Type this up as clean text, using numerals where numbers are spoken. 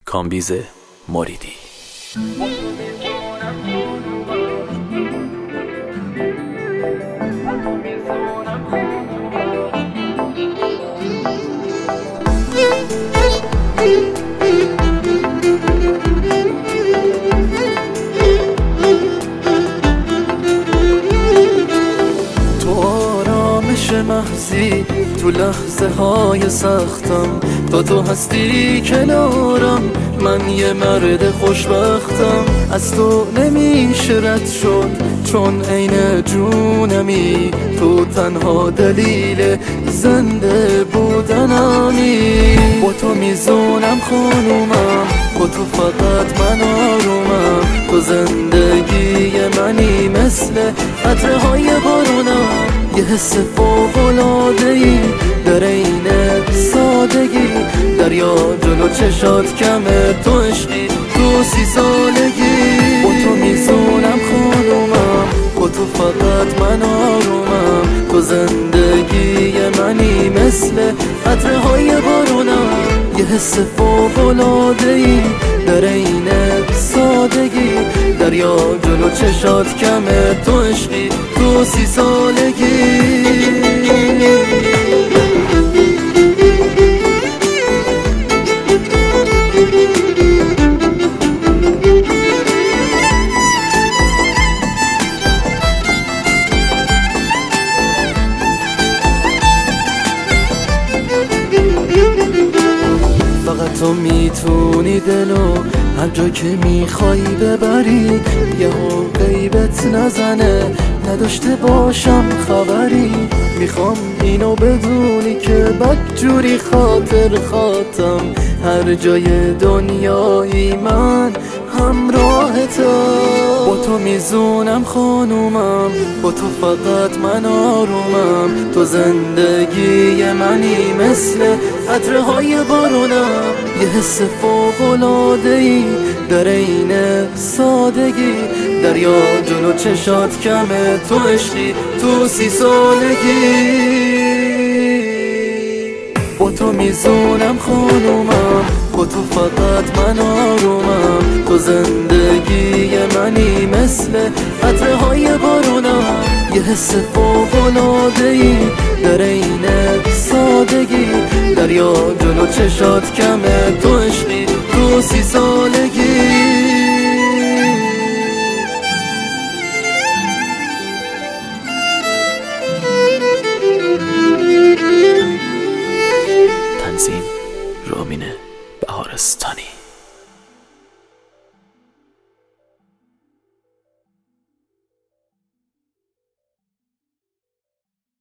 کامبیز موریدی. محضی تو لحظه های سختم، تو هستی کنارم، من یه مرد خوشبختم. از تو نمیشه رد شد چون عین جونمی، تو تنها دلیل زنده بودنمی. با تو میزونم خانومم، با تو فقط من آرومم، تو زندگی منی مثل قطره‌های بارونم. یه حس فوق‌العاده‌ای در عین سادگی، دریا جلو چشات کمه، تو عشقی تو 30 سالگی. با تو میزونم خانومم، با تو فقط من آرومم، تو زندگی منی مثل قطره‌های بارونم. یه حس فوق‌العاده‌ای در عین سادگی، دریا جلو چشات کمه، تو عشقی تو 30 سالگی. فقط تو میتونی دلو هر جا که میخوای ببری، یهو غیبت نزنه نداشته باشم خبری. میخوام اینو بدونی که بدجوری خاطر خاطم، هر جای دنیایی من همراهتم. با تو میزونم خانومم، با تو فقط من آرومم، تو زندگی منی مثل قطره‌های بارونم. یه حس فوق‌العاده‌ای در عین سادگی، دریا جلو چشات کمه، تو عشقی تو 30 سالگی. با تو میزونم خانومم، با تو فقط من آرومم، تو زندگی منی مثل قطره‌های بارونم. یه حس فوق‌العاده‌ای در عین سادگی، دریا جلو چشات کمه، تو عشقی